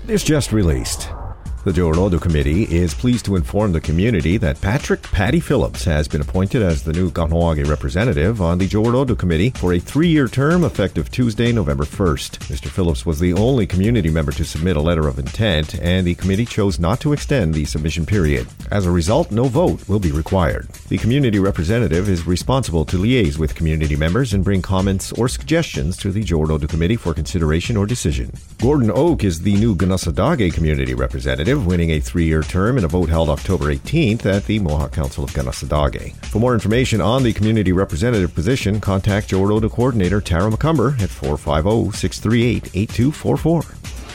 is just released. The Joe Rodo Committee is pleased to inform the community that Patrick Paddy Phillips has been appointed as the new Kahnawake representative on the Joe Rodo Committee for a 3-year term effective Tuesday, November 1st. Mr. Phillips was the only community member to submit a letter of intent, and the committee chose not to extend the submission period. As a result, no vote will be required. The community representative is responsible to liaise with community members and bring comments or suggestions to the Joe Rodo Committee for consideration or decision. Gordon Oak is the new Ganassadage community representative, winning a 3-year term in a vote held October 18th at the Mohawk Council of Ganassadage. For more information on the community representative position, contact Joe Rodo Coordinator Tara McCumber at 450-638-8244.